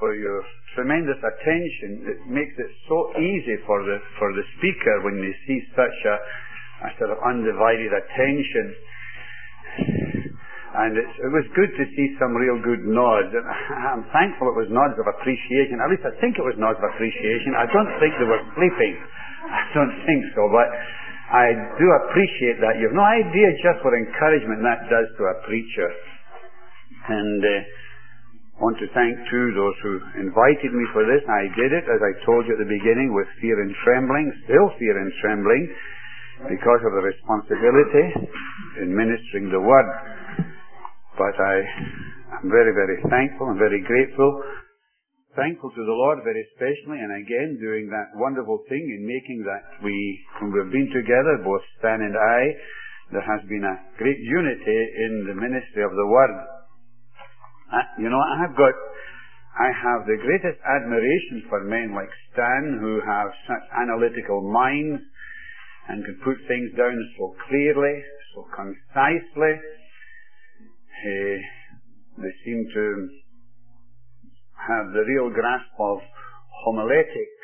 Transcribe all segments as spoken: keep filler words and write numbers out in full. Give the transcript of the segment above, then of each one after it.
for your tremendous attention. It makes it so easy for the for the speaker when they see such a, a sort of undivided attention. And it's, it was good to see some real good nods. And I'm thankful it was nods of appreciation. At least I think it was nods of appreciation. I don't think they were sleeping. I don't think so, but I do appreciate that. You have no idea just what encouragement that does to a preacher. And uh, I want to thank, too, those who invited me for this. I did it, as I told you at the beginning, with fear and trembling, still fear and trembling, because of the responsibility in ministering the Word. But I am very, very thankful and very grateful. Thankful to the Lord very especially, and again doing that wonderful thing in making that we, when we've been together, both Stan and I, there has been a great unity in the ministry of the Word. Uh, you know, I have got, I have the greatest admiration for men like Stan, who have such analytical minds and can put things down so clearly, so concisely. Uh, they seem to have the real grasp of homiletics.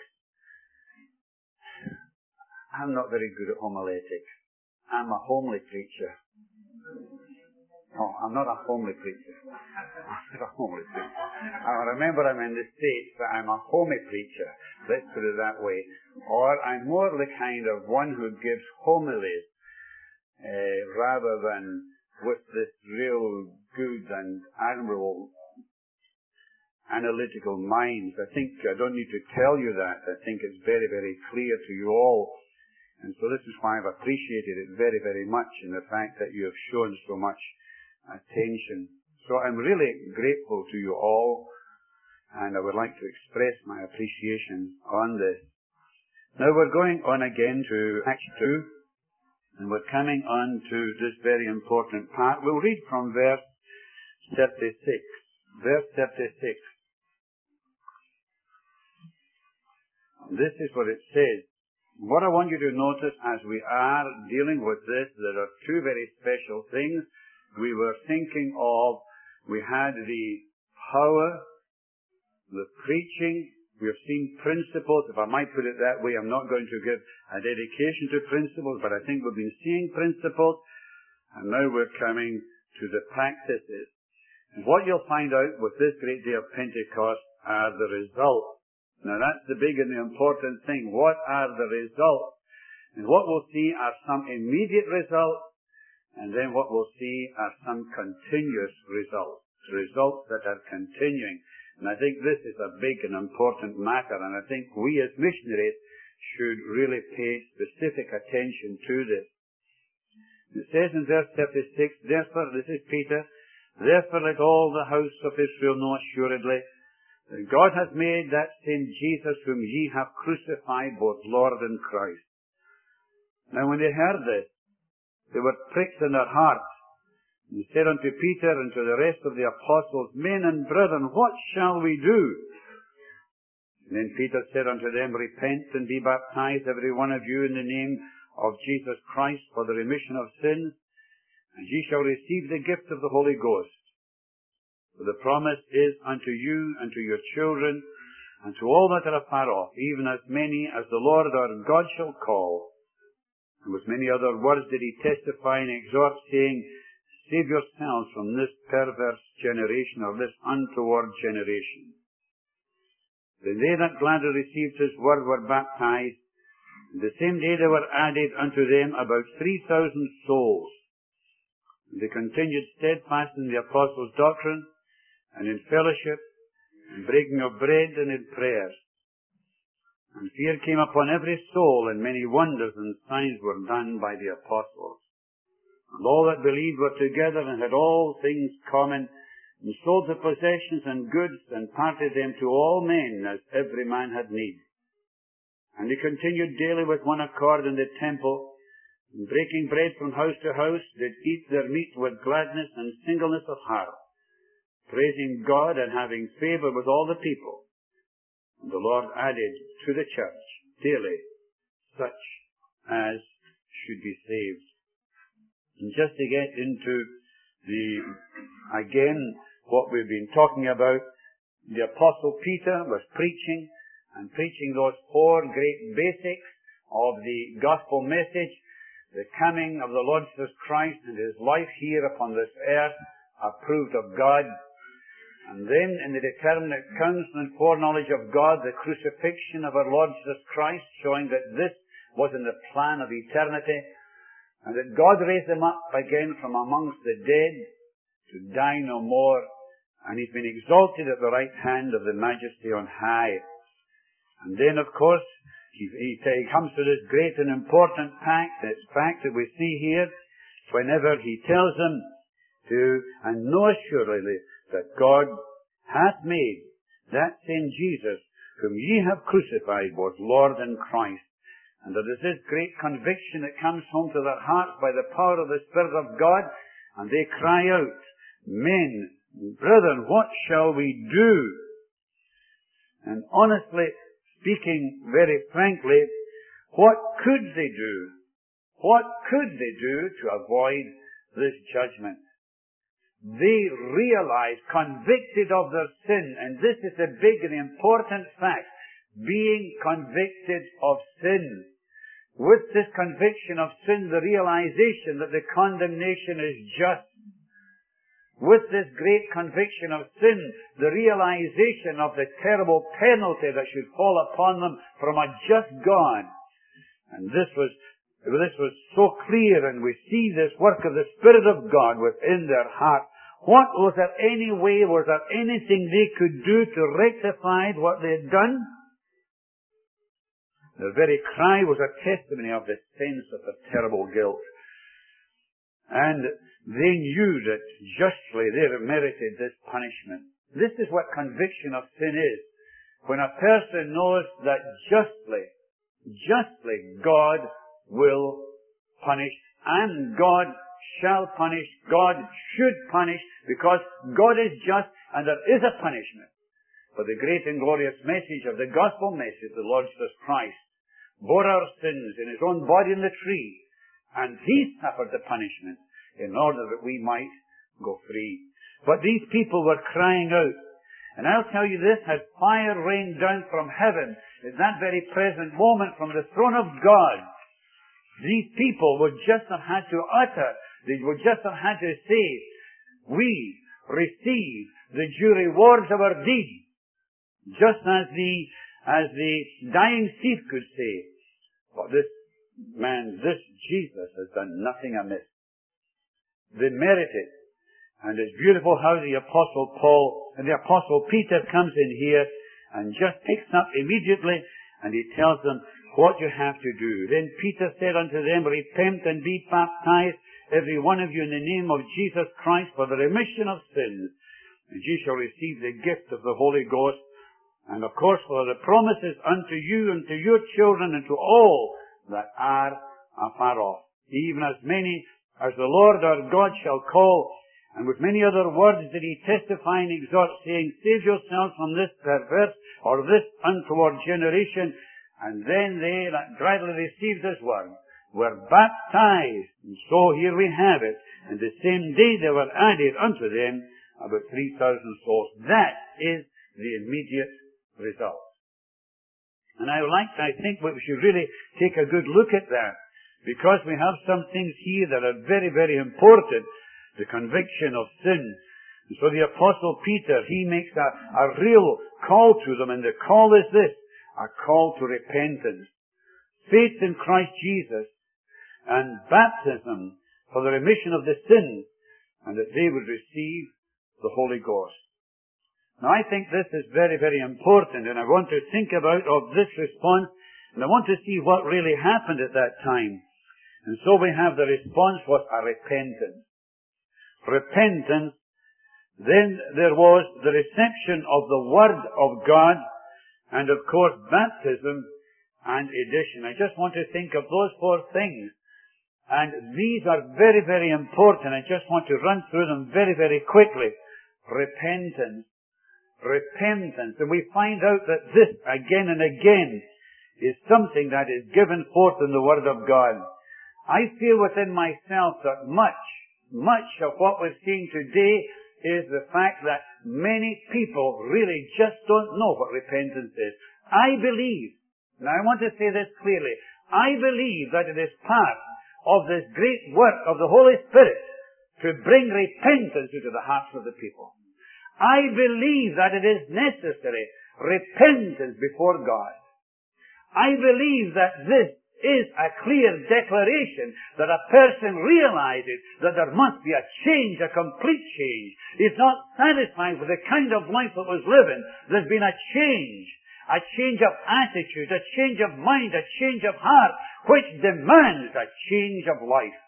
I'm not very good at homiletics. I'm a homely preacher. Oh, I'm not a homely preacher. I'm not a homely preacher. I remember I'm in the States, but I'm a homey preacher. Let's put it that way. Or I'm more the kind of one who gives homilies, uh, rather than with this real good and admirable analytical minds. I think I don't need to tell you that. I think it's very, very clear to you all. And so this is why I've appreciated it very, very much in the fact that you have shown so much attention. So I'm really grateful to you all, and I would like to express my appreciation on this. Now we're going on again to Acts two, and we're coming on to this very important part. We'll read from verse thirty-six. Verse thirty-six. This is what it says. What I want you to notice as we are dealing with this, there are two very special things. We were thinking of, we had the power, the preaching, we have seen principles. If I might put it that way, I'm not going to give a dedication to principles, but I think we've been seeing principles, and now we're coming to the practices. And what you'll find out with this great day of Pentecost are the results. Now that's the big and the important thing. What are the results? And what we'll see are some immediate results, and then what we'll see are some continuous results, results that are continuing. And I think this is a big and important matter, and I think we as missionaries should really pay specific attention to this. It says in verse thirty-six, therefore, this is Peter, therefore let all the house of Israel know assuredly that God has made that same Jesus whom ye have crucified both Lord and Christ. Now when they heard this, they were pricked in their hearts. And said unto Peter and to the rest of the apostles, men and brethren, what shall we do? And then Peter said unto them, repent and be baptized, every one of you, in the name of Jesus Christ for the remission of sins, and ye shall receive the gift of the Holy Ghost. For the promise is unto you and to your children, and to all that are afar off, even as many as the Lord our God shall call. And with many other words did he testify and exhort, saying, save yourselves from this perverse generation, or this untoward generation. Then they that gladly received his word were baptized, and the same day there were added unto them about three thousand souls. And they continued steadfast in the apostles' doctrine, and in fellowship, in breaking of bread, and in prayers. And fear came upon every soul, and many wonders and signs were done by the apostles. And all that believed were together, and had all things common, and sold their possessions and goods, and parted them to all men, as every man had need. And they continued daily with one accord in the temple, and breaking bread from house to house, did eat their meat with gladness and singleness of heart, praising God and having favor with all the people. And the Lord added to the church daily such as should be saved. And just to get into the, again, what we've been talking about, the Apostle Peter was preaching, and preaching those four great basics of the gospel message, the coming of the Lord Jesus Christ and His life here upon this earth, approved of God. And then in the determinate counsel and foreknowledge of God, the crucifixion of our Lord Jesus Christ, showing that this was in the plan of eternity, and that God raised Him up again from amongst the dead to die no more, and He's been exalted at the right hand of the Majesty on high. And then, of course, he, he, he comes to this great and important fact, this fact that we see here, whenever He tells them to, and know assuredly that God hath made that same Jesus, whom ye have crucified, both Lord and Christ. And there is this great conviction that comes home to their hearts by the power of the Spirit of God, and they cry out, Men, brethren, what shall we do? And honestly speaking, very frankly, what could they do? What could they do to avoid this judgment? They realized, convicted of their sin, and this is a big and important fact, being convicted of sin. With this conviction of sin, the realization that the condemnation is just. With this great conviction of sin, the realization of the terrible penalty that should fall upon them from a just God. And this was, this was so clear, and we see this work of the Spirit of God within their heart. What, was there any way, was there anything they could do to rectify what they had done? Their very cry was a testimony of the sense of the terrible guilt. And they knew that justly they merited this punishment. This is what conviction of sin is. When a person knows that justly, justly God will punish, and God shall punish, God should punish, because God is just and there is a punishment. For the great and glorious message of the gospel message, the Lord Jesus Christ bore our sins in His own body on the tree, and He suffered the punishment in order that we might go free. But these people were crying out. And I'll tell you this, as fire rained down from heaven at that very present moment from the throne of God, these people would just have had to utter, they would just have had to say, we receive the due rewards of our deeds. Just as the, as the dying thief could say, well, this man, this Jesus has done nothing amiss. They merit it. And it's beautiful how the Apostle Paul and the Apostle Peter comes in here and just picks up immediately, and he tells them what you have to do. Then Peter said unto them, Repent and be baptized, every one of you, in the name of Jesus Christ, for the remission of sins, and ye shall receive the gift of the Holy Ghost. And of course, for the promises unto you and to your children and to all that are afar off, even as many as the Lord our God shall call. And with many other words did he testify and exhort, saying, Save yourselves from this perverse or this untoward generation. And then they that gladly received this word were baptized. And so here we have it. And the same day there were added unto them about three thousand souls. That is the immediate result. And I would like, I think we should really take a good look at that, because we have some things here that are very, very important. The conviction of sin. And so the Apostle Peter, he makes a, a real call to them, and the call is this, a call to repentance. Faith in Christ Jesus, and baptism for the remission of the sins, and that they would receive the Holy Ghost. Now I think this is very, very important, and I want to think about of this response, and I want to see what really happened at that time. And so we have the response was a repentance. Repentance. Then there was the reception of the Word of God, and of course baptism and addition. I just want to think of those four things. And these are very, very important. I just want to run through them very, very quickly. Repentance. Repentance. And we find out that this, again and again, is something that is given forth in the Word of God. I feel within myself that much, much of what we're seeing today is the fact that many people really just don't know what repentance is. I believe, now I want to say this clearly, I believe that it is part of this great work of the Holy Spirit to bring repentance into the hearts of the people. I believe that it is necessary, repentance before God. I believe that this is a clear declaration that a person realizes that there must be a change, a complete change. He's not satisfied with the kind of life that was living. There's been a change, a change of attitude, a change of mind, a change of heart, which demands a change of life.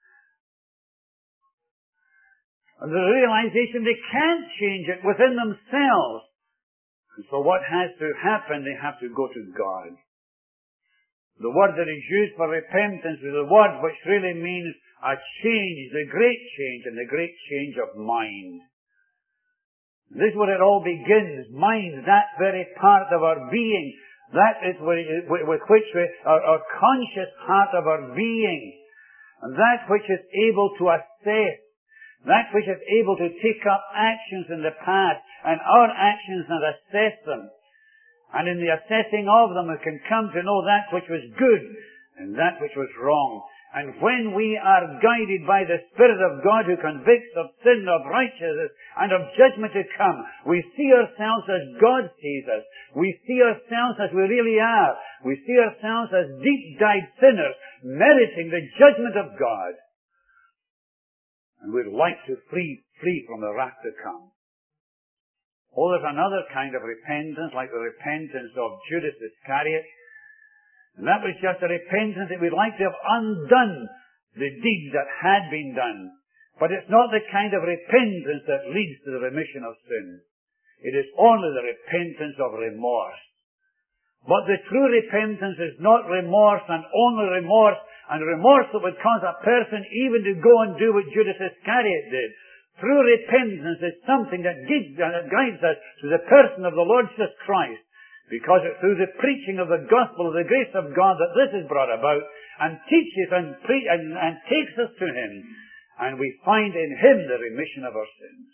And the realization they can't change it within themselves. And so what has to happen? They have to go to God. The word that is used for repentance is a word which really means a change, the great change, and the great change of mind. This is where it all begins. Mind, that very part of our being, that is with which we, our, our conscious part of our being, and that which is able to assess, that which is able to take up actions in the past, and our actions and assess them. And in the assessing of them, we can come to know that which was good and that which was wrong. And when we are guided by the Spirit of God who convicts of sin, of righteousness, and of judgment to come, we see ourselves as God sees us. We see ourselves as we really are. We see ourselves as deep-dyed sinners, meriting the judgment of God. And we'd like to flee, flee from the wrath to come. Oh, there's another kind of repentance, like the repentance of Judas Iscariot. And that was just a repentance that we'd like to have undone the deeds that had been done. But it's not the kind of repentance that leads to the remission of sin. It is only the repentance of remorse. But the true repentance is not remorse and only remorse, and remorse that would cause a person even to go and do what Judas Iscariot did. True repentance is something that guides us to the person of the Lord Jesus Christ, because it's through the preaching of the gospel of the grace of God that this is brought about, and teaches and, pre- and, and takes us to Him, and we find in Him the remission of our sins.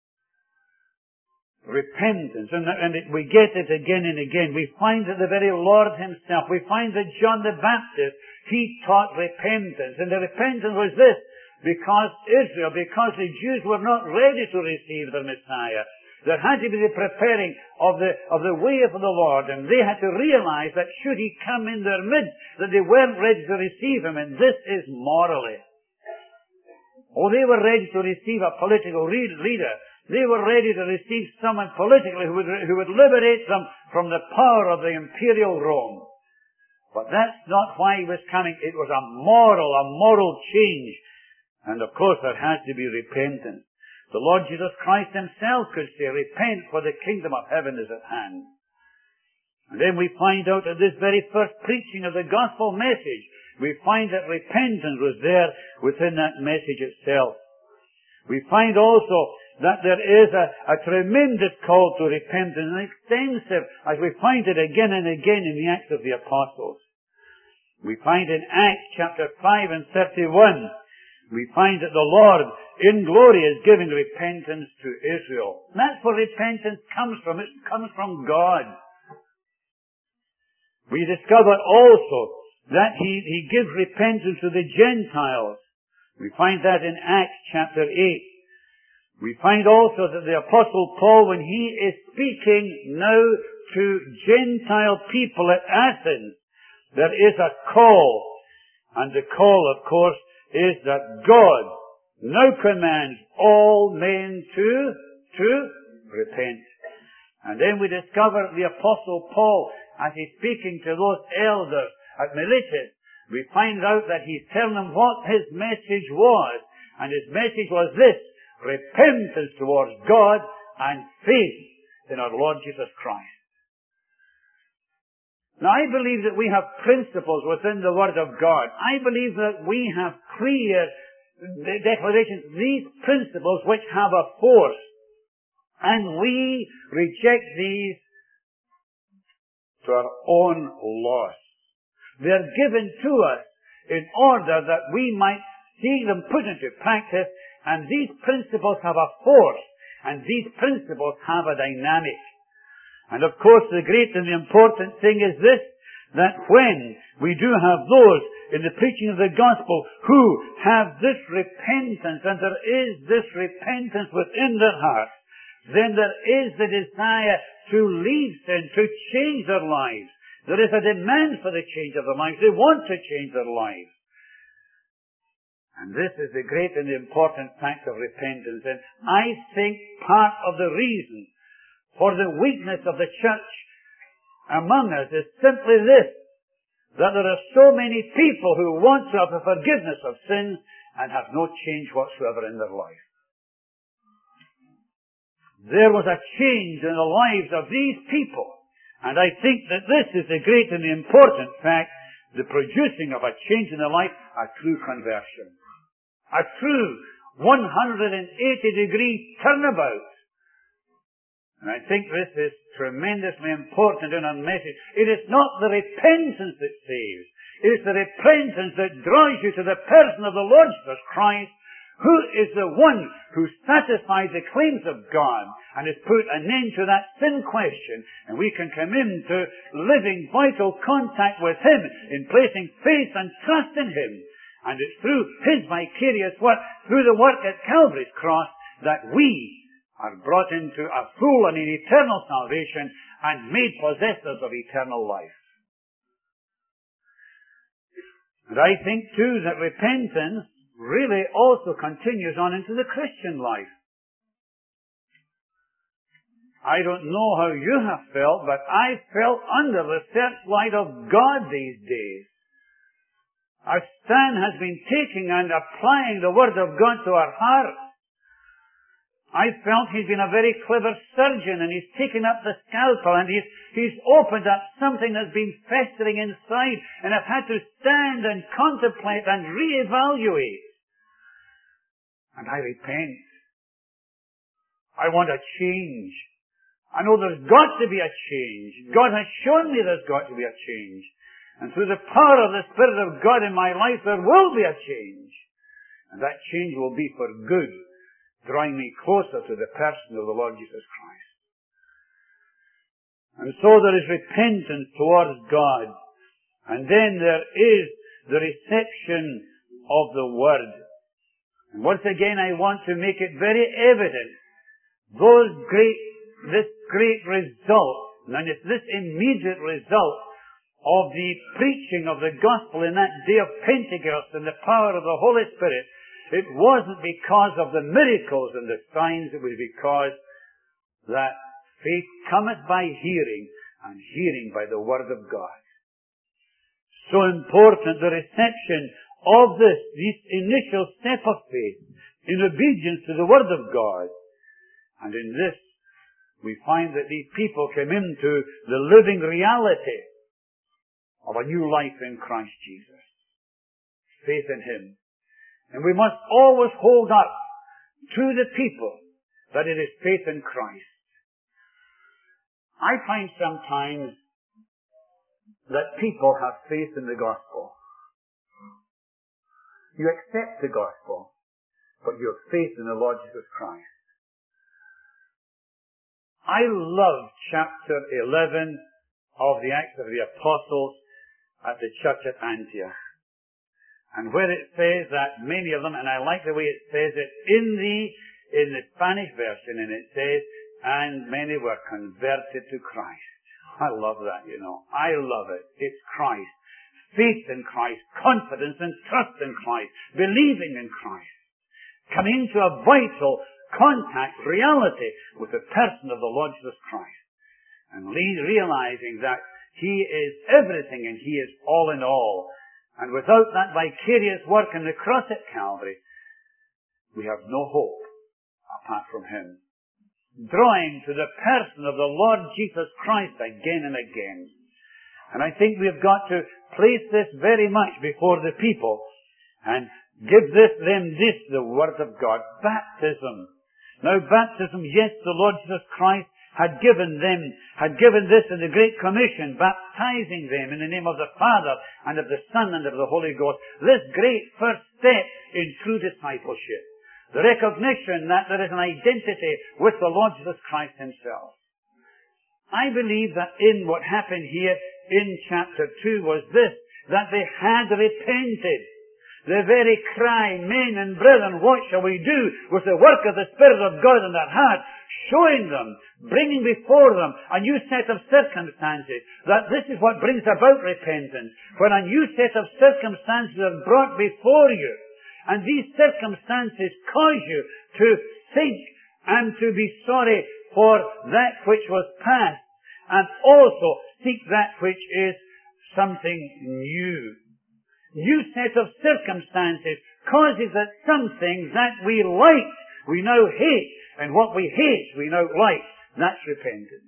Repentance, and, and it, we get it again and again. We find that the very Lord Himself, we find that John the Baptist, he taught repentance, and the repentance was this: because Israel, because the Jews were not ready to receive the Messiah. There had to be the preparing of the, of the way of the Lord, and they had to realize that should He come in their midst, that they weren't ready to receive Him, and this is morally. Oh, they were ready to receive a political leader. They were ready to receive someone politically who would, who would liberate them from the power of the imperial Rome. But that's not why He was coming. It was a moral, a moral change. And of course there has to be repentance. The Lord Jesus Christ Himself could say, repent, for the kingdom of heaven is at hand. And then we find out at this very first preaching of the gospel message, we find that repentance was there within that message itself. We find also that there is a, a tremendous call to repentance, and extensive, as we find it again and again in the Acts of the Apostles. We find in Acts chapter five and thirty-one, we find that the Lord in glory is giving repentance to Israel. And that's where repentance comes from. It comes from God. We discover also that He, He gives repentance to the Gentiles. We find that in Acts chapter eight. We find also that the Apostle Paul, when he is speaking now to Gentile people at Athens, there is a call. And the call, of course, is that God now commands all men to, to repent. And then we discover the Apostle Paul, as he's speaking to those elders at Miletus, we find out that he's telling them what his message was. And his message was this: repentance towards God and faith in our Lord Jesus Christ. Now, I believe that we have principles within the Word of God. I believe that we have clear declarations, these principles which have a force. And we reject these to our own loss. They are given to us in order that we might see them put into practice, and these principles have a force And these principles have a dynamic. And of course, the great and the important thing is this, that when we do have those in the preaching of the gospel who have this repentance, and there is this repentance within their hearts, then there is the desire to leave sin, to change their lives. There is a demand for the change of their lives. They want to change their lives. And this is the great and the important fact of repentance. And I think part of the reason for the weakness of the church among us is simply this, that there are so many people who want to have the forgiveness of sins and have no change whatsoever in their life. There was a change in the lives of these people, and I think that this is the great and the important fact, the producing of a change in the life, a true conversion. A true one hundred eighty degree turnabout. And I think this is tremendously important in our message. It is not the repentance that saves. It is the repentance that draws you to the person of the Lord Jesus Christ, who is the one who satisfies the claims of God and has put an end to that sin question. And we can come into living vital contact with Him in placing faith and trust in Him. And it's through His vicarious work, through the work at Calvary's cross, that we are brought into a full and an eternal salvation and made possessors of eternal life. And I think too that repentance really also continues on into the Christian life. I don't know how you have felt, but I felt under the searchlight of God these days. As Stan has been taking and applying the Word of God to our hearts, I felt he's been a very clever surgeon, and he's taken up the scalpel and he's, he's opened up something that's been festering inside, and I've had to stand and contemplate and reevaluate. And I repent. I want a change. I know there's got to be a change. God has shown me there's got to be a change. And through the power of the Spirit of God in my life, there will be a change. And that change will be for good, drawing me closer to the person of the Lord Jesus Christ. And so there is repentance towards God. And then there is the reception of the Word. And once again, I want to make it very evident, those great, this great result, and it's this immediate result of the preaching of the gospel in that day of Pentecost and the power of the Holy Spirit. It wasn't because of the miracles and the signs, it was because that faith cometh by hearing, and hearing by the Word of God. So important, the reception of this, this initial step of faith, in obedience to the Word of God. And in this, we find that these people came into the living reality of a new life in Christ Jesus. Faith in Him. And we must always hold up to the people that it is faith in Christ. I find sometimes that people have faith in the gospel. You accept the gospel, but you have faith in the Lord Jesus Christ. I love chapter eleven of the Acts of the Apostles at the church at Antioch. And where it says that many of them, and I like the way it says it in the, in the Spanish version, and it says, and many were converted to Christ. I love that, you know. I love it. It's Christ. Faith in Christ, confidence and trust in Christ, believing in Christ. Coming into a vital contact, reality with the person of the Lord Jesus Christ. And realizing that He is everything and He is all in all. And without that vicarious work on the cross at Calvary, we have no hope apart from Him. Drawing to the person of the Lord Jesus Christ again and again. And I think we've got to place this very much before the people and give this, them this, the Word of God. Baptism. Now baptism, yes, the Lord Jesus Christ had given them, had given this in the Great Commission, baptizing them in the name of the Father and of the Son and of the Holy Ghost. This great first step in true discipleship. The recognition that there is an identity with the Lord Jesus Christ himself. I believe that in what happened here in chapter two was this, that they had repented. The very cry, men and brethren, what shall we do, with the work of the Spirit of God in their heart, showing them, bringing before them a new set of circumstances, that this is what brings about repentance. When a new set of circumstances are brought before you, and these circumstances cause you to think and to be sorry for that which was past, and also seek that which is something new. New set of circumstances causes that something that we like, we now hate, and what we hate, we now like. That's repentance.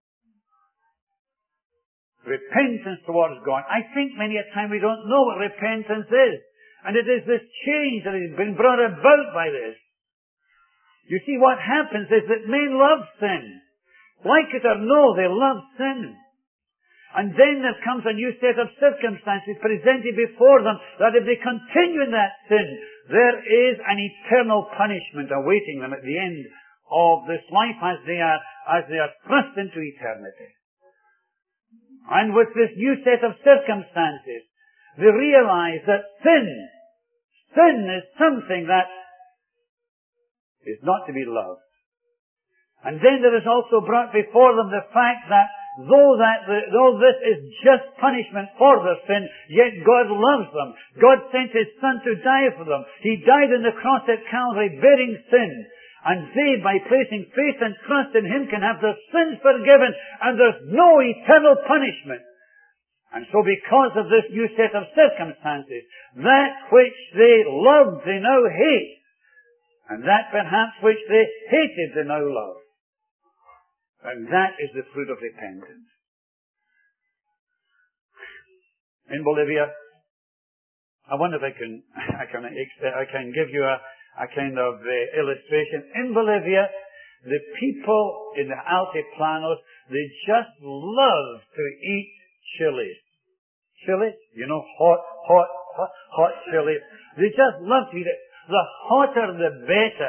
Repentance towards God. I think many a time we don't know what repentance is. And it is this change that has been brought about by this. You see, what happens is that men love sin. Like it or no, they love sin. And then there comes a new set of circumstances presented before them that if they continue in that sin, there is an eternal punishment awaiting them at the end of this life as they are, as they are thrust into eternity. And with this new set of circumstances, they realize that sin, sin is something that is not to be loved. And then there is also brought before them the fact that though that the, though this is just punishment for their sin, yet God loves them. God sent His Son to die for them. He died on the cross at Calvary bearing sin. And they, by placing faith and trust in Him, can have their sins forgiven, and there's no eternal punishment. And so because of this new set of circumstances, that which they loved they now hate, and that perhaps which they hated they now love. And that is the fruit of repentance. In Bolivia, I wonder if I can, I can, I can give you a, a kind of uh, illustration. In Bolivia, the people in the Altiplanos, they just love to eat chilies. Chilies, you know, hot, hot, hot, hot chilies. They just love to eat it. The hotter the better.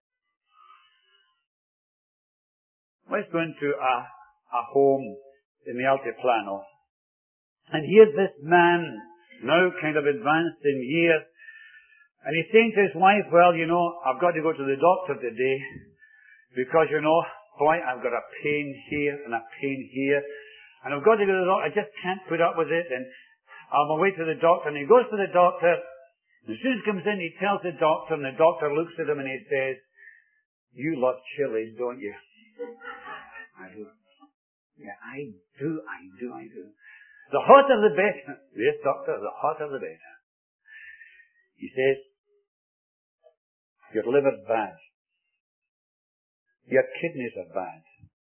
Let's go into a, a home in the Altiplano. And here's this man, now kind of advanced in years, and he's saying to his wife, well, you know, I've got to go to the doctor today, because, you know, boy, I've got a pain here and a pain here, and I've got to go to the doctor, I just can't put up with it, and I'm away to the doctor, and he goes to the doctor, and as soon as he comes in, he tells the doctor, and the doctor looks at him and he says, you love chilies, don't you? I do. Yeah, I do, I do, I do. The hotter the better. Yes, doctor, the hotter the better. He says, your liver's bad. Your kidneys are bad.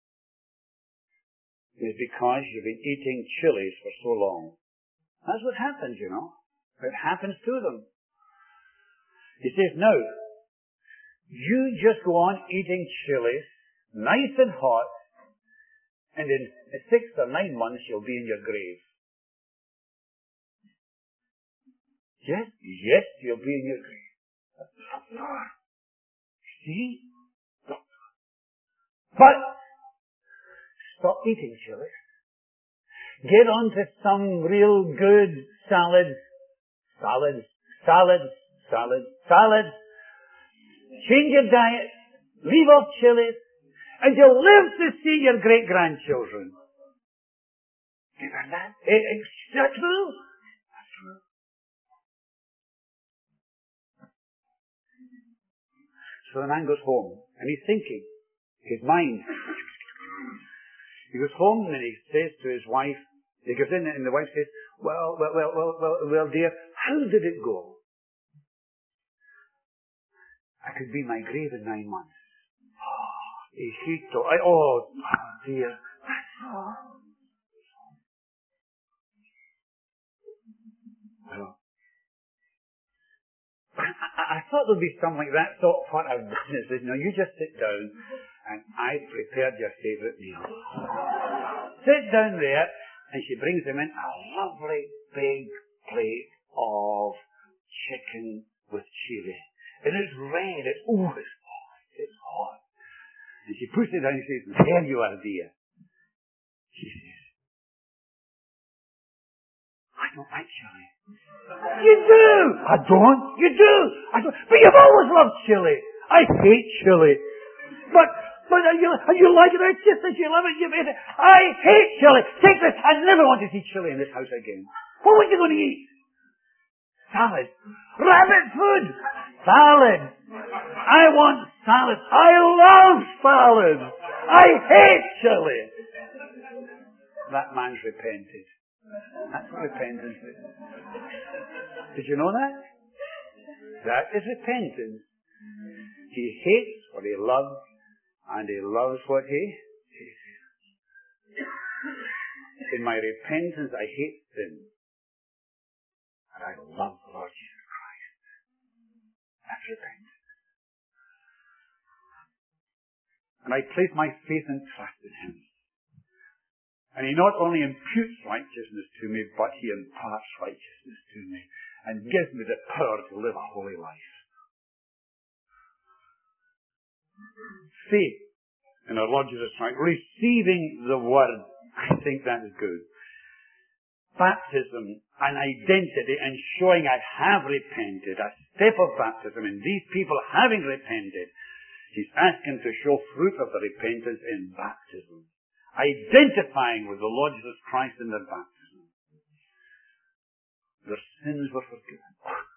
It's because you've been eating chilies for so long. That's what happens, you know. It happens to them. He says, no, you just go on eating chilies, nice and hot, and in six or nine months you'll be in your grave. Yes, yes, you'll be in your grave. See? But stop eating chilies. Get on to some real good salads, salads, salads, salads, salads. Change your diet. Leave off chilies. And you'll live to see your great-grandchildren. You heard that? Is that true? That's true. So the man goes home, and he's thinking. His mind. He goes home, and he says to his wife, he goes in, and the wife says, well, well, well, well, well, well dear, how did it go? I could be in my grave in nine months. Hijito, I, oh, dear. That's all. Well, I, I thought there'd be something like that. So what I've done is, you know, you just sit down and I prepared your favourite meal. Sit down there, and she brings him in a lovely big plate of chicken with chili. And it's red. It's, oh, it's hot. It's hot. And she puts it down and says, there you are, dear. She says, I don't like chili. You do! I don't. You do! I don't. But you've always loved chili. I hate chili. But, but are you, are you like it? It's just that you love it. You hate it. I hate chili. Take this. I never want to see chili in this house again. What were you going to eat? Salad. Rabbit food. Salad. I want salad. I love salad. I hate chili. That man's repented. That's what repentance is. Did you know that? That is repentance. He hates what he loves, and he loves what he hates. In my repentance, I hate sin. And I love the Lord Jesus Christ. That's repentance. And I place my faith and trust in Him. And He not only imputes righteousness to me, but He imparts righteousness to me and gives me the power to live a holy life. Faith in our Lord Jesus Christ, receiving the Word, I think that's good. Baptism, an identity and showing I have repented, a step of baptism, and these people having repented, He's asking to show fruit of the repentance in baptism. Identifying with the Lord Jesus Christ in their baptism. Their sins were forgiven.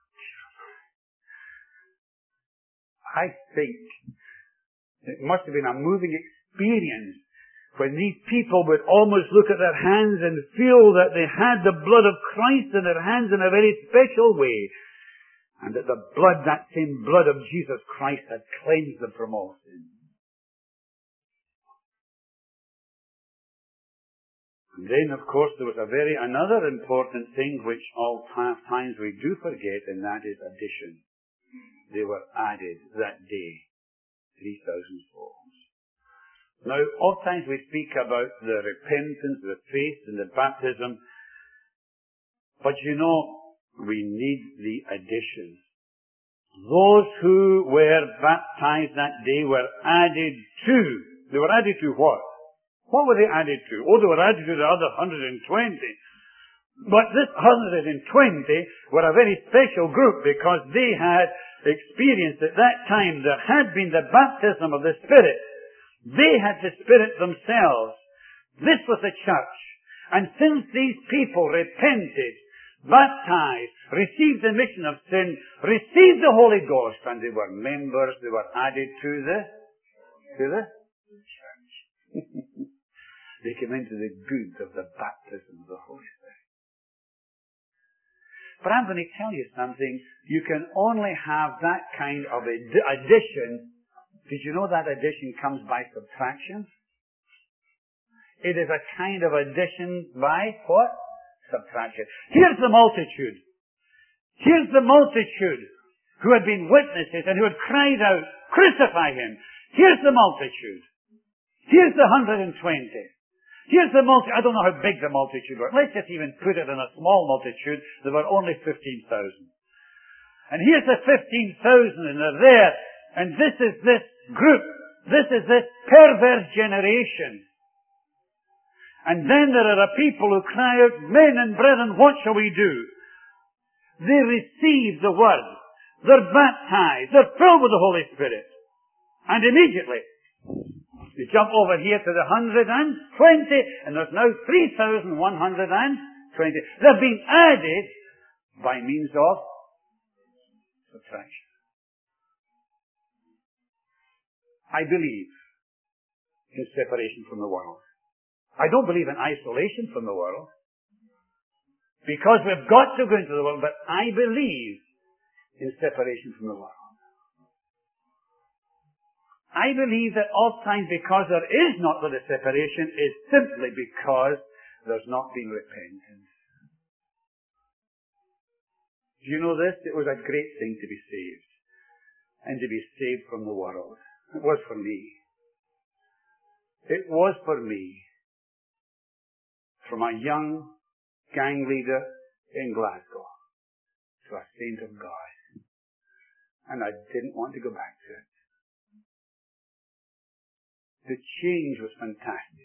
I think it must have been a moving experience when these people would almost look at their hands and feel that they had the blood of Christ in their hands in a very special way. And that the blood, that same blood of Jesus Christ had cleansed them from all sin. And then, of course, there was a very, another important thing which all times we do forget, and that is addition. They were added that day, three thousand souls. Now, oftentimes we speak about the repentance, the faith, and the baptism, but you know, we need the addition. Those who were baptized that day were added to. They were added to what? What were they added to? Oh, they were added to the other one hundred twenty. But this one hundred twenty were a very special group because they had experienced at that time there had been the baptism of the Spirit. They had the Spirit themselves. This was the church. And since these people repented, baptized, received the mission of sin, received the Holy Ghost, and they were members, they were added to the, to the church. They came into the good of the baptism of the Holy Spirit. But I'm going to tell you something. You can only have that kind of addition. Did you know that addition comes by subtraction? It is a kind of addition by what? Subtraction. Here's the multitude. Here's the multitude who had been witnesses and who had cried out, crucify Him. Here's the multitude. Here's the one hundred twenty. Here's the multitude. I don't know how big the multitude were. Let's just even put it in a small multitude. There were only fifteen thousand. And here's the fifteen thousand and they're there. And this is this group. This is this perverse generation. And then there are a people who cry out, men and brethren, what shall we do? They receive the Word. They're baptized. They're filled with the Holy Spirit. And immediately, you jump over here to the one hundred twenty, and there's now three thousand one hundred twenty. They're being added by means of subtraction. I believe in separation from the world. I don't believe in isolation from the world. Because we've got to go into the world, but I believe in separation from the world. I believe that oftentimes because there is not the separation is simply because there's not been repentance. Do you know this? It was a great thing to be saved. And to be saved from the world. It was for me. It was for me. From a young gang leader in Glasgow to a saint of God. And I didn't want to go back to it. The change was fantastic.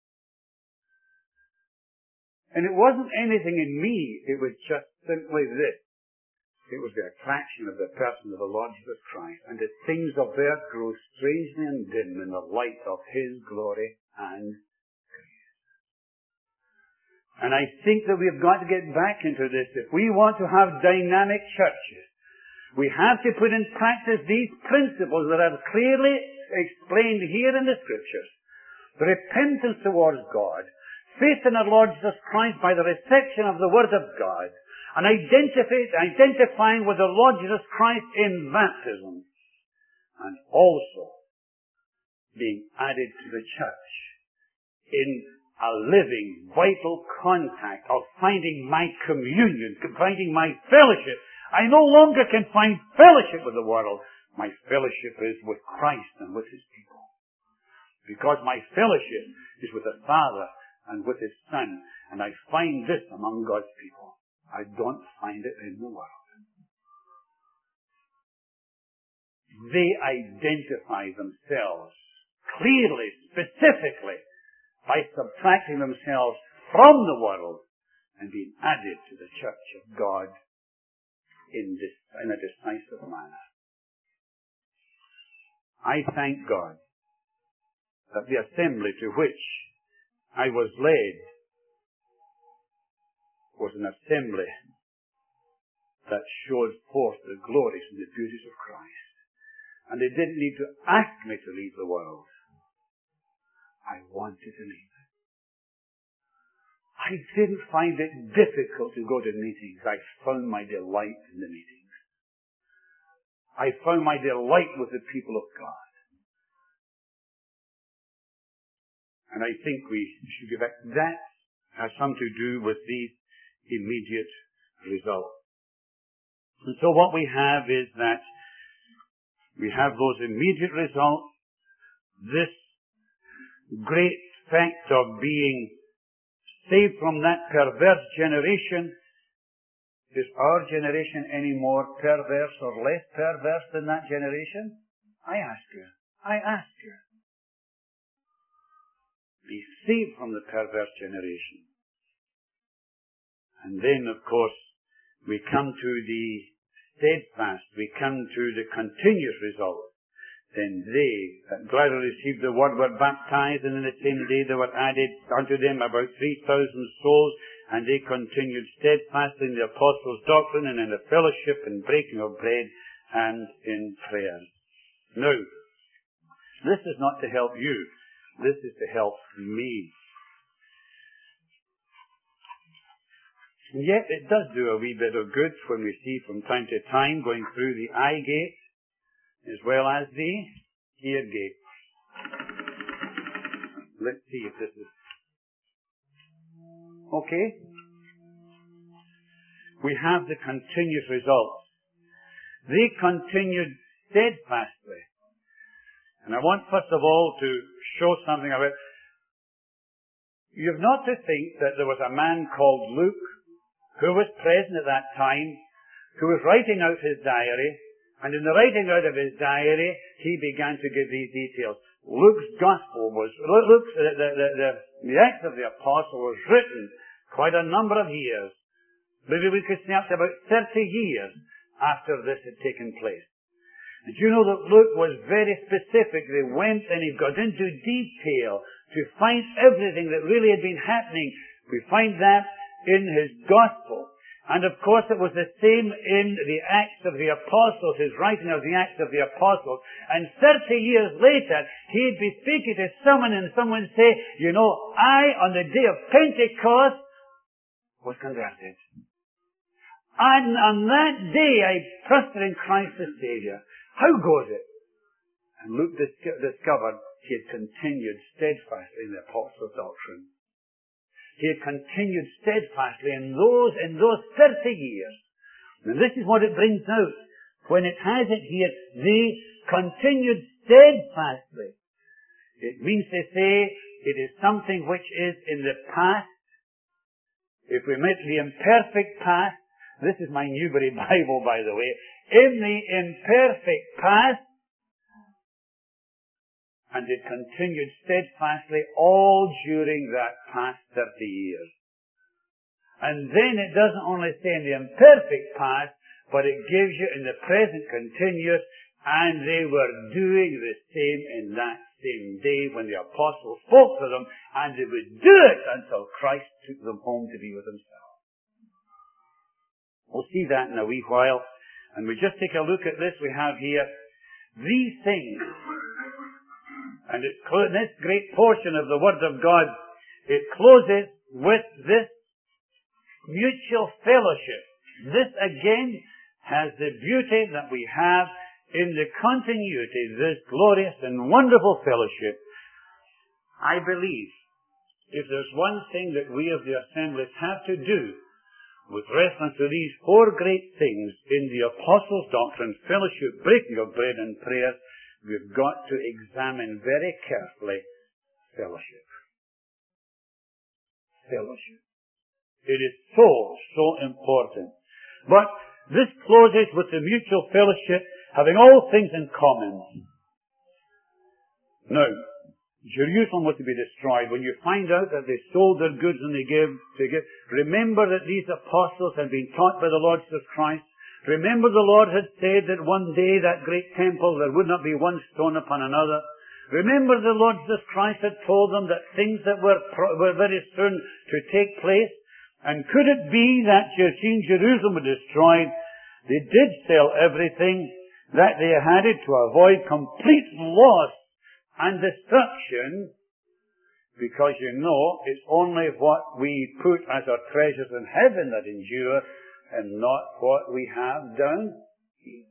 And it wasn't anything in me. It was just simply this. It was the attraction of the person of the Lord Jesus Christ. And the things of earth grow strangely and dim in the light of His glory and grace. And I think that we've got to get back into this. If we want to have dynamic churches, we have to put in practice these principles that are clearly explained here in the Scriptures. The repentance towards God, faith in our Lord Jesus Christ by the reception of the Word of God, and identify, identifying with the Lord Jesus Christ in baptism, and also being added to the church in a living, vital contact of finding my communion, finding my fellowship. I no longer can find fellowship with the world. My fellowship is with Christ and with His people. Because my fellowship is with the Father and with His Son. And I find this among God's people. I don't find it in the world. They identify themselves clearly, specifically, by subtracting themselves from the world and being added to the church of God in, this, in a decisive manner. I thank God that the assembly to which I was led was an assembly that showed forth the glories and the beauties of Christ. And they didn't need to ask me to leave the world. I wanted to leave it. I didn't find it difficult to go to meetings. I found my delight in the meetings. I found my delight with the people of God. And I think we should give back. That has something to do with these immediate results. And so what we have is that we have those immediate results, this great fact of being saved from that perverse generation. Is our generation any more perverse or less perverse than that generation? I ask you. I ask you. Be saved from the perverse generation. And then, of course, we come to the steadfast, we come to the continuous result. Then they that gladly received the word were baptized, and in the same day there were added unto them about three thousand souls, and they continued steadfast in the apostles' doctrine, and in the fellowship, and breaking of bread, and in prayer. Now, this is not to help you. This is to help me. And yet it does do a wee bit of good when we see from time to time going through the eye gate as well as the ear gate. Let's see if this is okay. We have the continuous results. They continued steadfastly. And I want first of all to show something about it. You've not to think that there was a man called Luke who was present at that time, who was writing out his diary, and in the writing out of his diary, he began to give these details. Luke's Gospel was, Luke's, the, the, the, the, the Acts of the Apostle was written quite a number of years. Maybe we could say up to about thirty years after this had taken place. And you know that Luke was very specific. They went and he got into detail to find everything that really had been happening. We find that in his Gospel. And of course it was the same in the Acts of the Apostles, his writing of the Acts of the Apostles. And thirty years later, he'd be speaking to someone and someone would say, you know, I, on the day of Pentecost, was converted. And on that day, I trusted in Christ the Savior. How goes it? And Luke dis- discovered he had continued steadfastly in the Apostles' doctrine. He had continued steadfastly in those, in those thirty years. And this is what it brings out. When it has it here, they continued steadfastly. It means to say it is something which is in the past. If we meant the imperfect past, This is my Newbury Bible, by the way. In the imperfect past, and it continued steadfastly all during that past thirty years. And then it doesn't only say in the imperfect past, but it gives you in the present continuous, and they were doing the same in that same day when the apostles spoke to them, and they would do it until Christ took them home to be with himself. We'll see that in a wee while. And we just take a look at this we have here. These things, and it, this great portion of the Word of God, it closes with this mutual fellowship. This again has the beauty that we have in the continuity, this glorious and wonderful fellowship. I believe if there's one thing that we of the assemblies have to do with reference to these four great things in the Apostles' doctrine, fellowship, breaking of bread and prayer, we've got to examine very carefully fellowship. Fellowship. It is so, so important. But this closes with the mutual fellowship, having all things in common. Now, Jerusalem was to be destroyed. When you find out that they sold their goods and they gave, they give, remember that these apostles had been taught by the Lord Jesus Christ. Remember the Lord had said that one day that great temple there would not be one stone upon another. Remember the Lord Jesus Christ had told them that things that were, were very soon to take place. And could it be that seeing Jerusalem was destroyed, they did sell everything that they had it to avoid complete loss and destruction, because you know it's only what we put as our treasures in heaven that endure, and not what we have down here.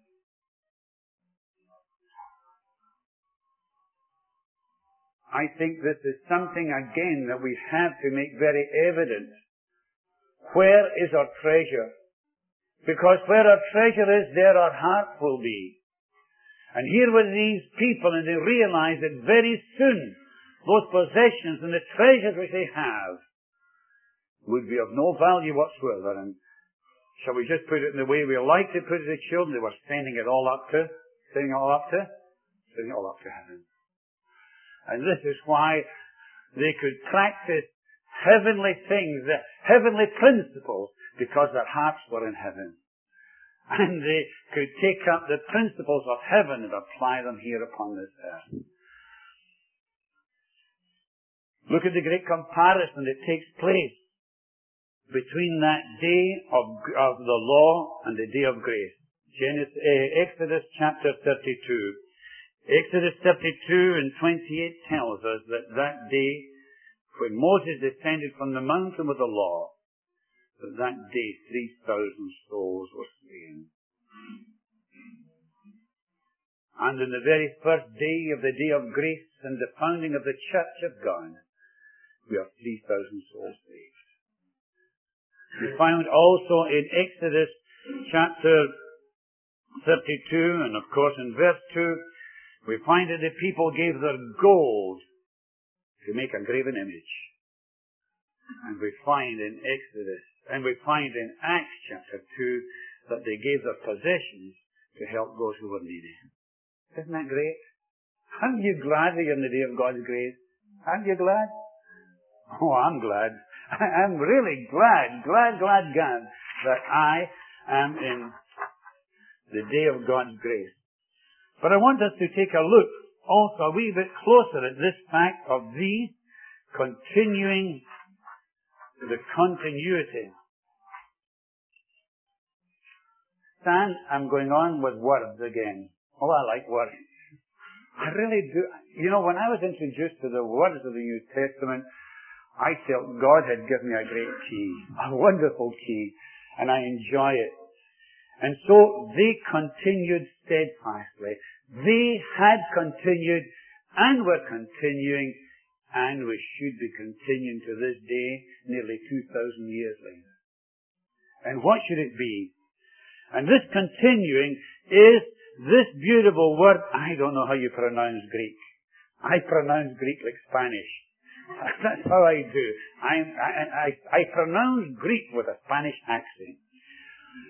I think this is something again that we have to make very evident. Where is our treasure? Because where our treasure is, there our heart will be. And here were these people, and they realized that very soon those possessions and the treasures which they have would be of no value whatsoever. And shall we just put it in the way we like to put it to children? They were sending it all up to, sending it all up to, sending it all up to heaven. And this is why they could practice heavenly things, the heavenly principles, because their hearts were in heaven. And they could take up the principles of heaven and apply them here upon this earth. Look at the great comparison that takes place between that day of, of the law and the day of grace. Genesis, uh, Exodus chapter thirty-two. Exodus thirty-two and twenty-eight tells us that that day when Moses descended from the mountain with the law, that that day three thousand souls were slain. And in the very first day of the day of grace and the founding of the church of God, we have three thousand souls saved. We found also in Exodus chapter thirty-two, and of course in verse two, we find that the people gave their gold to make a graven image. And we find in Exodus, and we find in Acts chapter two, that they gave their possessions to help those who were needy. Isn't that great? Aren't you glad that you're in the day of God's grace? Aren't you glad? Oh, I'm glad. I'm really glad, glad, glad, glad that I am in the day of God's grace. But I want us to take a look also a wee bit closer at this fact of these continuing the continuity. Stan, I'm going on with words again. Oh, I like words. I really do. You know, when I was introduced to the words of the New Testament, I felt God had given me a great key, a wonderful key, and I enjoy it. And so they continued steadfastly. They had continued and were continuing, and we should be continuing to this day, nearly two thousand years later. And what should it be? And this continuing is this beautiful word. I don't know how you pronounce Greek. I pronounce Greek like Spanish. That's how I do. I, I, I, I pronounce Greek with a Spanish accent.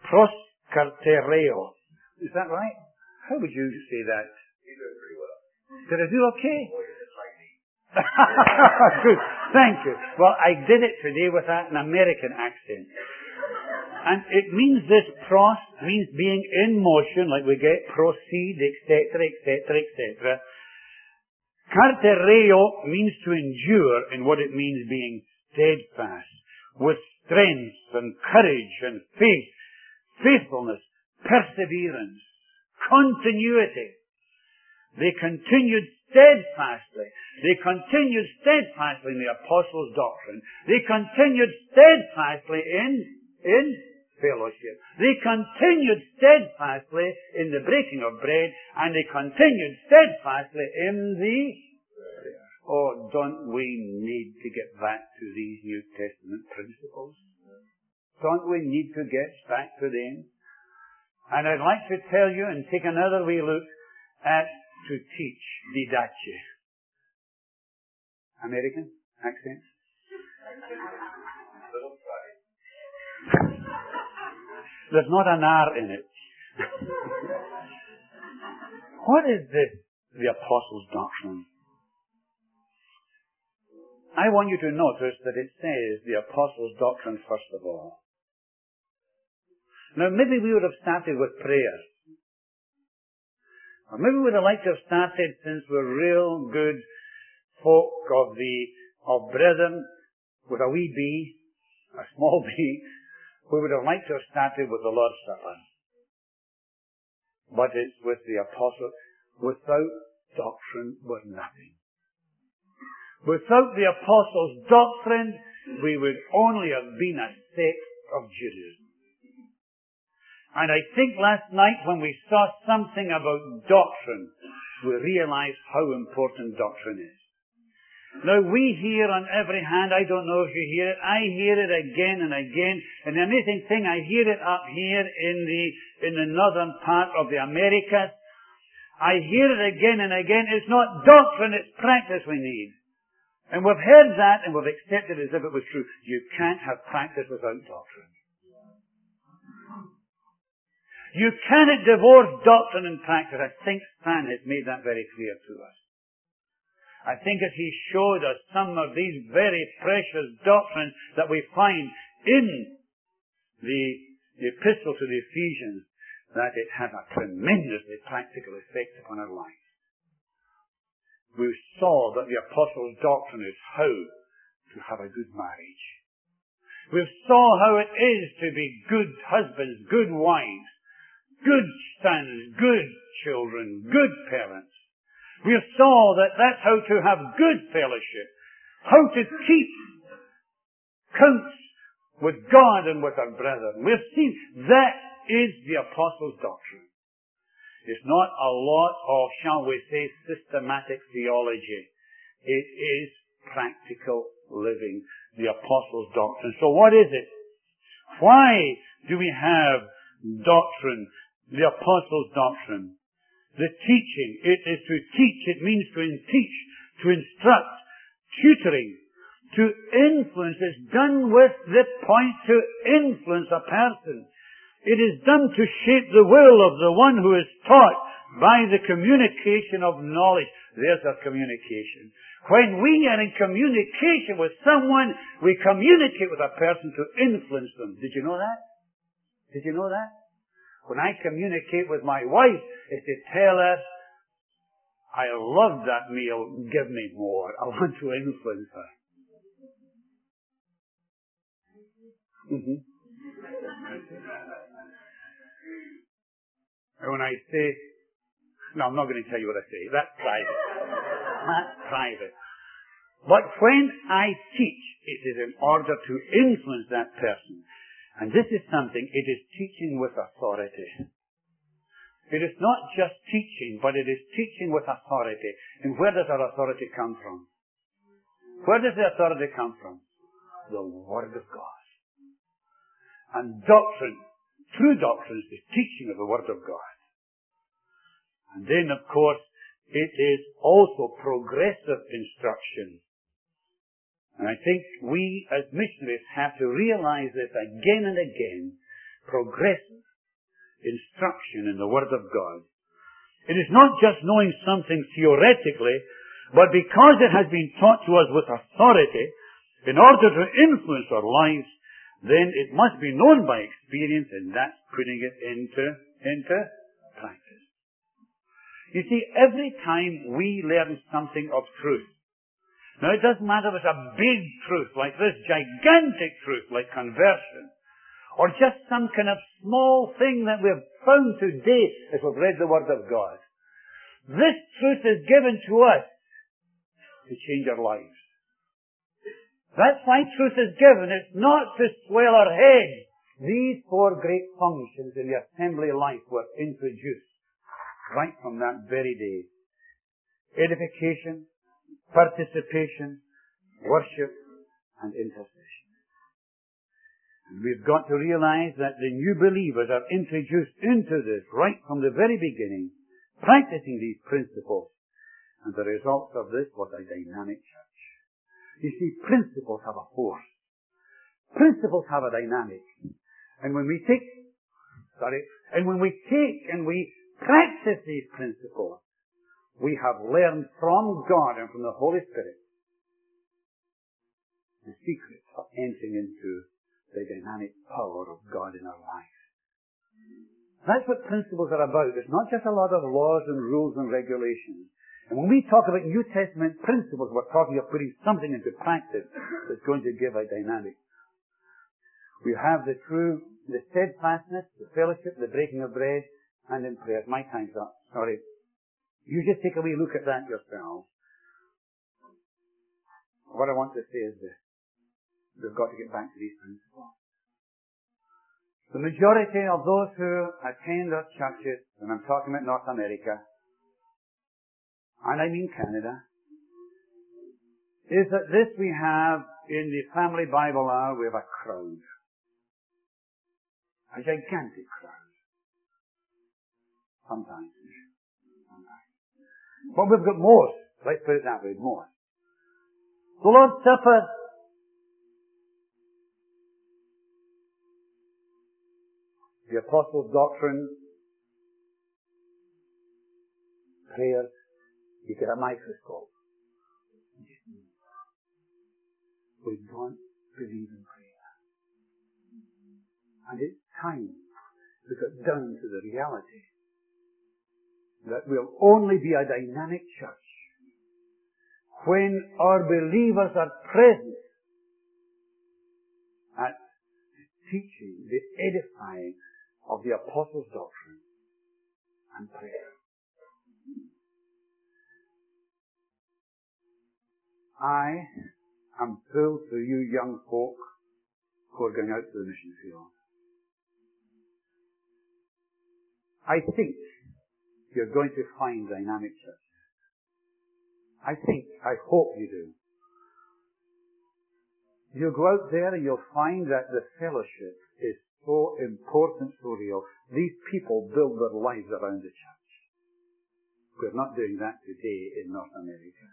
Proskartereo. Is that right? How would you say that? You do it pretty well. Did I do okay? Oh, you're just like me. Good. Thank you. Well, I did it today with an American accent. And it means this pros means being in motion, like we get proceed, et cetera, et cetera, et cetera. Kartereo means to endure in what it means being steadfast, with strength and courage and faith, faithfulness, perseverance, continuity. They continued steadfastly. They continued steadfastly in the apostles' doctrine. They continued steadfastly in, in fellowship. They continued steadfastly in the breaking of bread, and they continued steadfastly in the prayer. Oh, don't we need to get back to these New Testament principles? Don't we need to get back to them? And I'd like to tell you and take another wee look at to teach didache. American accent? There's not an R in it. What is this, the Apostles' doctrine? I want you to notice that it says the Apostles' doctrine first of all. Now, maybe we would have started with prayer. Or maybe we would have liked to have started, since we're real good folk of the of brethren, with a wee b, a small b, we would have liked to have started with the Lord's Supper. But it's with the Apostle. Without doctrine, we're nothing. Without the Apostles' doctrine, we would only have been a sect of Judaism. And I think last night when we saw something about doctrine, we realized how important doctrine is. Now we hear on every hand, I don't know if you hear it, I hear it again and again, and the amazing thing, I hear it up here in the, in the northern part of the Americas. I hear it again and again. It's not doctrine, it's practice we need. And we've heard that and we've accepted it as if it was true. You can't have practice without doctrine. You cannot divorce doctrine and practice. I think Stan has made that very clear to us. I think as he showed us some of these very precious doctrines that we find in the, the epistle to the Ephesians, that it has a tremendously practical effect upon our lives. We saw that the Apostles' doctrine is how to have a good marriage. We saw how it is to be good husbands, good wives, good sons, good children, good parents. We saw that that's how to have good fellowship, how to keep counts with God and with our brethren. We've seen that is the Apostles' doctrine. It's not a lot of, shall we say, systematic theology. It is practical living, the Apostles' doctrine. So what is it? Why do we have doctrine, the Apostles' doctrine? The teaching. It is to teach. It means to teach, to instruct, tutoring, to influence. It's done with the point to influence a person. It is done to shape the will of the one who is taught by the communication of knowledge. There's our communication. When we are in communication with someone, we communicate with a person to influence them. Did you know that? Did you know that? When I communicate with my wife, it's to tell her, I love that meal, give me more. I want to influence her. Mm-hmm. And when I say, no, I'm not going to tell you what I say. That's private. That's private. But when I teach, it is in order to influence that person. And this is something, it is teaching with authority. It is not just teaching, but it is teaching with authority. And where does our authority come from? Where does the authority come from? The Word of God. And doctrine, true doctrine, is the teaching of the Word of God. And then, of course, it is also progressive instruction. And I think we as missionaries have to realize this again and again, progressive instruction in the Word of God. It is not just knowing something theoretically, but because it has been taught to us with authority, in order to influence our lives, then it must be known by experience, and that's putting it into, into practice. You see, every time we learn something of truth, now it doesn't matter if it's a big truth like this, gigantic truth like conversion, or just some kind of small thing that we've found today as we've read the Word of God. This truth is given to us to change our lives. That's why truth is given. It's not to swell our heads. These four great functions in the assembly life were introduced right from that very day. Edification, participation, worship, and intercession. And we've got to realize that the new believers are introduced into this right from the very beginning, practicing these principles. And the result of this was a dynamic church. You see, principles have a force. Principles have a dynamic. And when we take, sorry, and when we take and we practice these principles, we have learned from God and from the Holy Spirit the secret of entering into the dynamic power of God in our life. That's what principles are about. It's not just a lot of laws and rules and regulations. And when we talk about New Testament principles, we're talking of putting something into practice that's going to give a dynamic. We have the true, the steadfastness, the fellowship, the breaking of bread, and in prayer. My time's up. Sorry. You just take a wee look at that yourselves. What I want to say is this. We've got to get back to these principles. The majority of those who attend our churches, and I'm talking about North America, and I mean Canada, is that this we have in the Family Bible Hour, we have a crowd. A gigantic crowd. Sometimes. Sometimes. But we've got more. Let's put it that way, more. The Lord's Supper, the Apostles' Doctrine, prayers, you get a microscope. We don't believe in prayer. And it's time to get down to the reality that we'll only be a dynamic church when our believers are present at the teaching, the edifying of the Apostles' Doctrine and prayer. I am thrilled for you young folk who are going out to the mission field. I think you're going to find dynamic churches. I think, I hope you do. You'll go out there and you'll find that the fellowship is so important, so real. These people build their lives around the church. We're not doing that today in North America.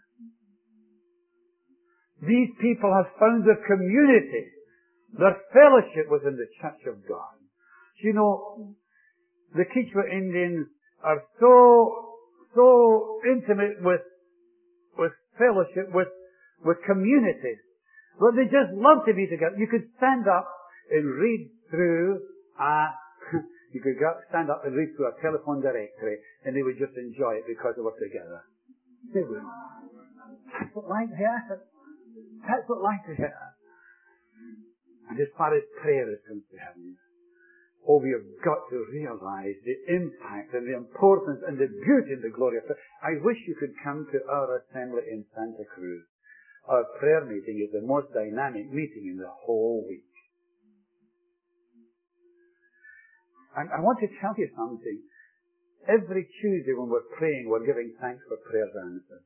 These people have found their community, their fellowship within the church of God. You know, the Kichwa Indians are so, so intimate with, with fellowship, with, with community, but they just love to be together. You could stand up and read through a, you could go, stand up and read through a telephone directory and they would just enjoy it because they were together. They would. That's what life is. That's what life is. And as far as prayer is concerned, oh, we have got to realize the impact and the importance and the beauty and the glory of prayer. I wish you could come to our assembly in Santa Cruz. Our prayer meeting is the most dynamic meeting in the whole week. And I want to tell you something. Every Tuesday when we're praying, we're giving thanks for prayers answered.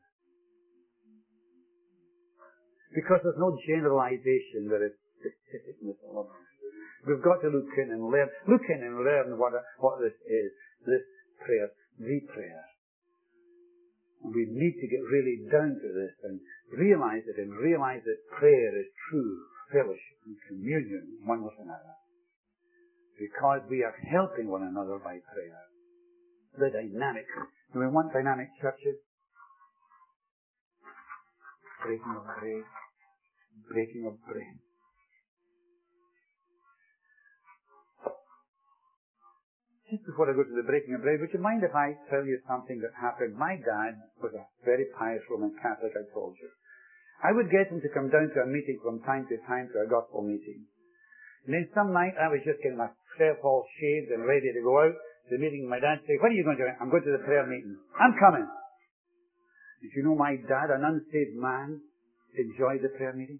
Because there's no generalization, there is specificness all around. We've got to look in and learn, look in and learn what, what this is, this prayer, the prayer. And we need to get really down to this and realize it and realize that prayer is true fellowship and communion one with another. because we are helping one another by prayer. The dynamic. Do we want dynamic churches? Breaking of bread. Breaking of bread. Just before I go to the breaking of bread, would you mind if I tell you something that happened? My dad was a very pious Roman Catholic, I told you. I would get him to come down to a meeting from time to time, to a gospel meeting. And then some night I was just getting myself all shaved and ready to go out to the meeting. My dad said, "What are you going to do?" "I'm going to the prayer meeting." "I'm coming." Did you know my dad, an unsaved man, enjoyed the prayer meeting?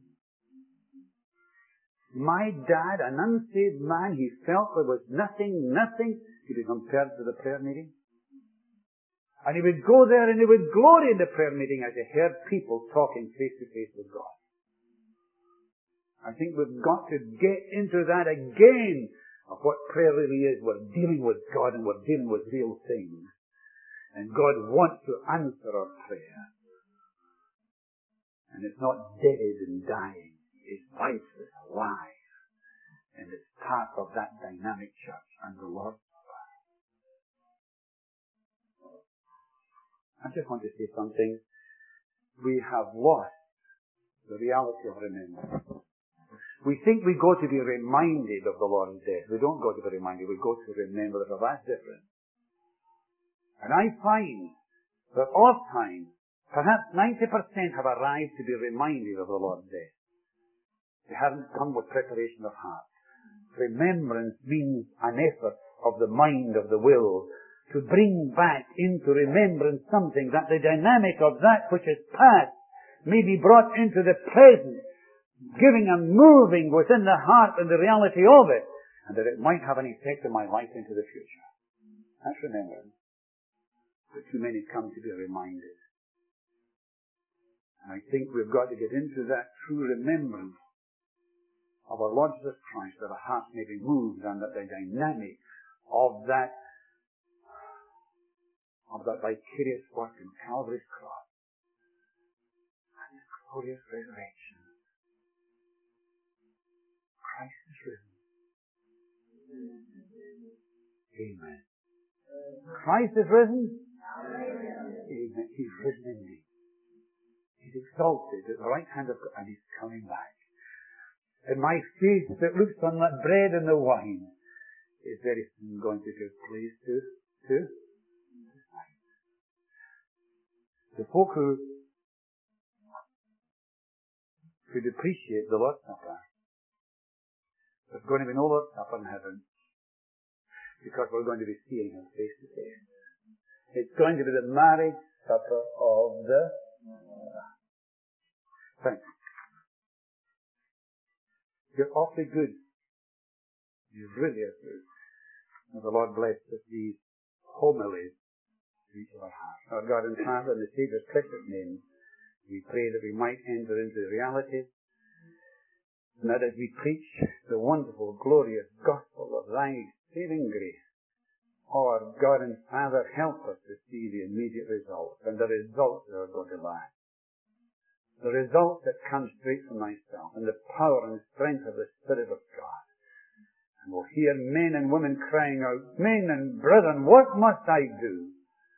My dad, an unsaved man, he felt there was nothing, nothing to be compared to the prayer meeting. And he would go there and he would glory in the prayer meeting as he heard people talking face to face with God. I think we've got to get into that again of what prayer really is. We're dealing with God and we're dealing with real things. And God wants to answer our prayer. And it's not dead and dying. It's life, it's alive. And it's part of that dynamic church and the Lord's Supper. I just want to say something. We have lost the reality of remembrance. We think we go to be reminded of the Lord's death. We don't go to be reminded. We go to remember that. That's different. And I find that oft times, perhaps ninety percent have arrived to be reminded of the Lord's death. They haven't come with preparation of heart. Remembrance means an effort of the mind, of the will, to bring back into remembrance something, that the dynamic of that which is past may be brought into the present, giving and moving within the heart and the reality of it, and that it might have an effect in my life into the future. That's remembrance. But too many come to be reminded. And I think we've got to get into that true remembrance of our Lord Jesus Christ, that our hearts may be moved, and that the dynamic of that of that vicarious work in Calvary's cross and His glorious resurrection. Christ is risen. Amen. Christ is risen. Amen. He's risen indeed. He's exalted at the right hand of God, and He's coming back. And my face that looks on that bread and the wine is very soon going to give place to, to the folk who could appreciate the Lord's Supper. There's going to be no Lord's Supper in heaven, because we're going to be seeing Him face to face. It's going to be the marriage supper of the Thanks. You're awfully good. You really are good. May the Lord bless us these homilies to each of our hearts. Our God and Father, in the Saviour's precious name, we pray that we might enter into the realities, and that as we preach the wonderful, glorious gospel of Thy saving grace, our God and Father, help us to see the immediate results, and the results that are going to last. The result that comes straight from Thyself, and the power and strength of the Spirit of God. And we'll hear men and women crying out, "Men and brethren, what must I do?"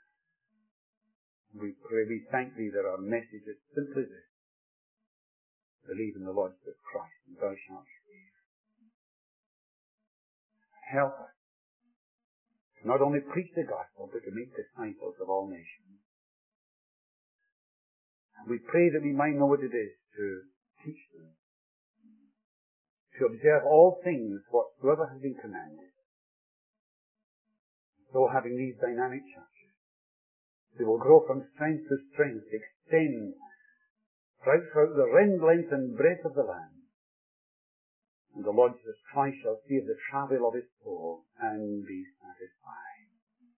We pray, we thank Thee that our message is simply this: believe in the Lord Jesus Christ, and Thou shalt save. Help us to not only preach the gospel, but to make disciples of all nations. We pray that we might know what it is to teach them, to observe all things whatsoever has been commanded. So having these dynamic churches, they will grow from strength to strength, extend right throughout the length and breadth of the land. And the Lord Jesus Christ shall save the travel of His soul and be satisfied.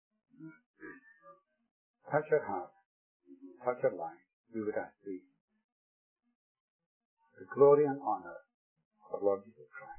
Touch our hearts, touch our lives. We would ask Thee, the glory and honor of our Lord Jesus Christ.